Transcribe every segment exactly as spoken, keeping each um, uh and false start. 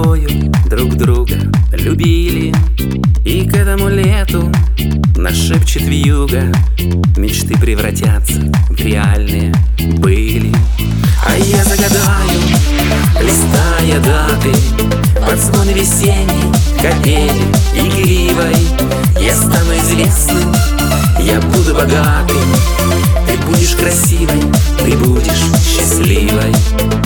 тобою друг друга любили, и к этому лету нас шепчет вьюга, мечты превратятся в реальные были. А я загадаю, листая даты, под звон весенней капели игривой. Я стану известным, я буду богатым, ты будешь красивой, ты будешь счастливой.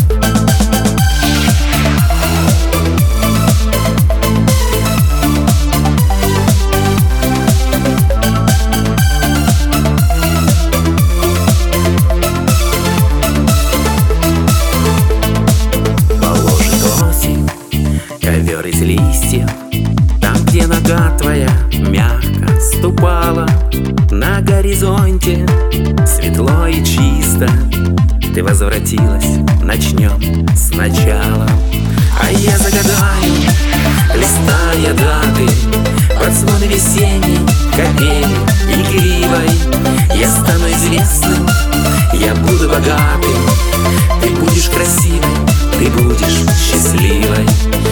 Ковер из листьев, там, где нога твоя мягко ступала. На горизонте светло и чисто, ты возвратилась, начнем сначала. А я загадаю, листая даты, под звон весенней капели игривой. Я стану известным, я буду богатым, ты будешь красивой, ты будешь счастливой.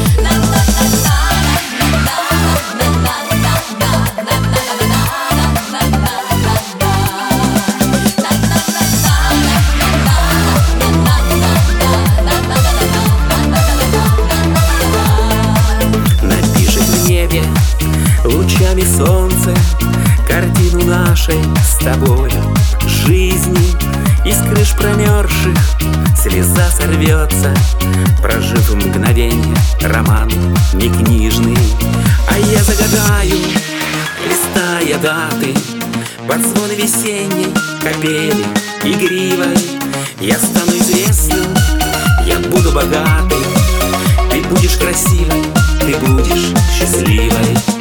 Напишет в небе лучами солнца картину нашей с тобою жизни. Из крыш промерзших слеза сорвется, прожив мгновенье роман не книжный. А я загадаю, листая даты, под звон весенней капели игривой. Я стану известным, я буду богатым, ты будешь красивой, ты будешь счастливой.